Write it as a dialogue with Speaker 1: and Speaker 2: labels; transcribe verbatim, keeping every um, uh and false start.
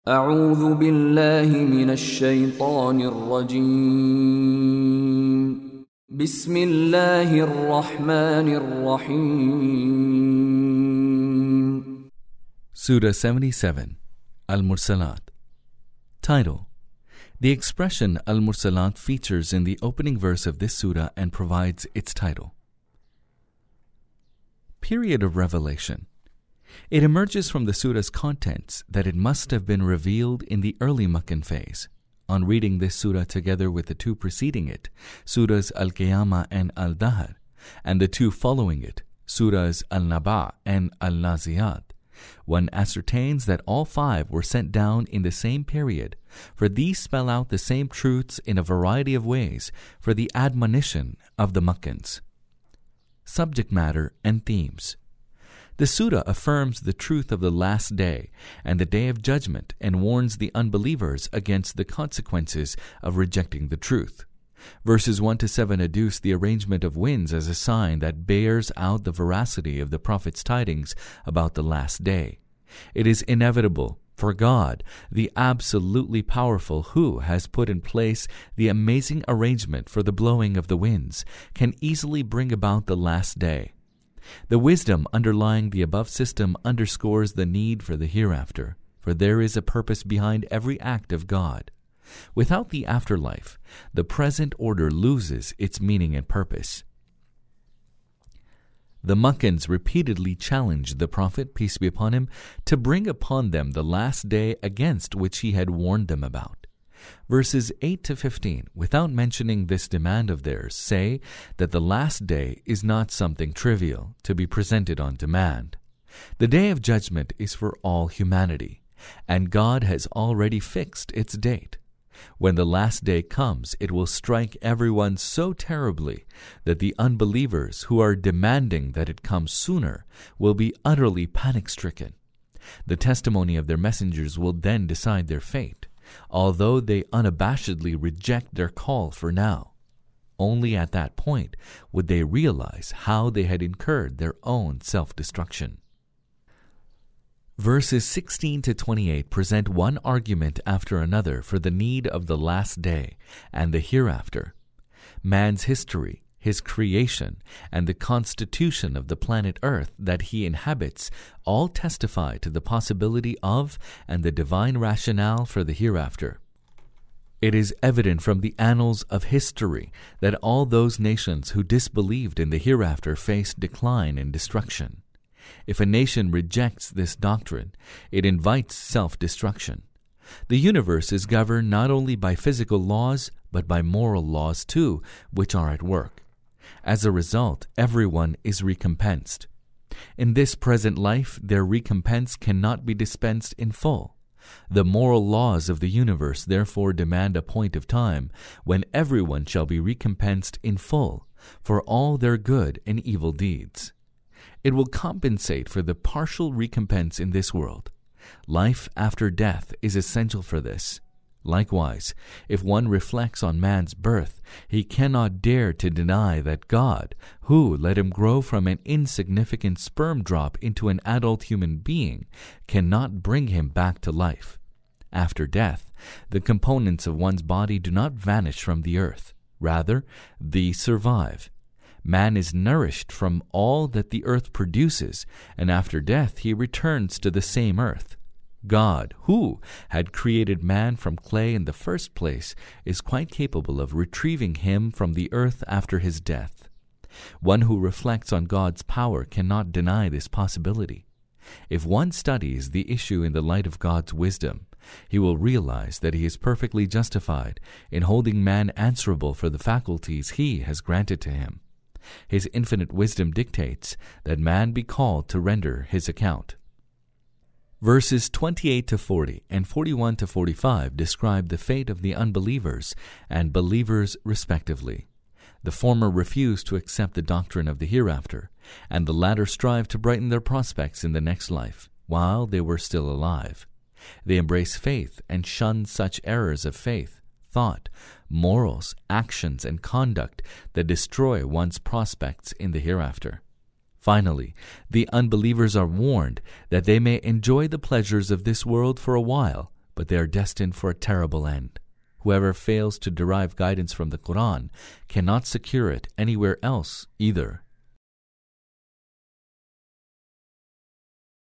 Speaker 1: أعوذ بالله من الشيطان الرجيم بسم الله الرحمن الرحيم
Speaker 2: Surah seventy-seven, Al-Mursalat. Title: The expression Al-Mursalat features in the opening verse of this surah and provides its title. Period of revelation. It emerges from the surah's contents that it must have been revealed in the early Meccan phase. On reading this surah together with the two preceding it, surahs Al-Qiyamah and Al-Dahr, and the two following it, surahs Al-Naba and Al-Naziyat, one ascertains that all five were sent down in the same period, for these spell out the same truths in a variety of ways for the admonition of the Meccans. Subject matter and themes. The surah affirms the truth of the last day and the day of judgment and warns the unbelievers against the consequences of rejecting the truth. Verses one to seven adduce the arrangement of winds as a sign that bears out the veracity of the prophet's tidings about the last day. It is inevitable, for God, the absolutely powerful, who has put in place the amazing arrangement for the blowing of the winds, can easily bring about the last day. The wisdom underlying the above system underscores the need for the hereafter, for there is a purpose behind every act of God. Without the afterlife, the present order loses its meaning and purpose. The Meccans repeatedly challenged the Prophet, peace be upon him, to bring upon them the last day against which he had warned them about. Verses eight to fifteen, without mentioning this demand of theirs, say that the last day is not something trivial to be presented on demand. The day of judgment is for all humanity, and God has already fixed its date. When the last day comes, it will strike everyone so terribly that the unbelievers who are demanding that it come sooner will be utterly panic-stricken. The testimony of their messengers will then decide their fate, although they unabashedly reject their call for now. Only at that point would they realize how they had incurred their own self-destruction. Verses sixteen to twenty-eight present one argument after another for the need of the last day and the hereafter. Man's history, his creation, and the constitution of the planet Earth that he inhabits all testify to the possibility of and the divine rationale for the hereafter. It is evident from the annals of history that all those nations who disbelieved in the hereafter faced decline and destruction. If a nation rejects this doctrine, it invites self-destruction. The universe is governed not only by physical laws, but by moral laws too, which are at work. As a result, everyone is recompensed. In this present life, their recompense cannot be dispensed in full. The moral laws of the universe therefore demand a point of time when everyone shall be recompensed in full for all their good and evil deeds. It will compensate for the partial recompense in this world. Life after death is essential for this. Likewise, if one reflects on man's birth, he cannot dare to deny that God, who let him grow from an insignificant sperm drop into an adult human being, cannot bring him back to life. After death, the components of one's body do not vanish from the earth. Rather, these survive. Man is nourished from all that the earth produces, and after death he returns to the same earth. God, who had created man from clay in the first place, is quite capable of retrieving him from the earth after his death. One who reflects on God's power cannot deny this possibility. If one studies the issue in the light of God's wisdom, he will realize that he is perfectly justified in holding man answerable for the faculties he has granted to him. His infinite wisdom dictates that man be called to render his account. Verses twenty-eight to forty and forty-one to forty-five describe the fate of the unbelievers and believers respectively. The former refuse to accept the doctrine of the hereafter, and the latter strive to brighten their prospects in the next life, while they were still alive. They embrace faith and shun such errors of faith, thought, morals, actions, and conduct that destroy one's prospects in the hereafter. Finally, the unbelievers are warned that they may enjoy the pleasures of this world for a while, but they are destined for a terrible end. Whoever fails to derive guidance from the Quran cannot secure it anywhere else either.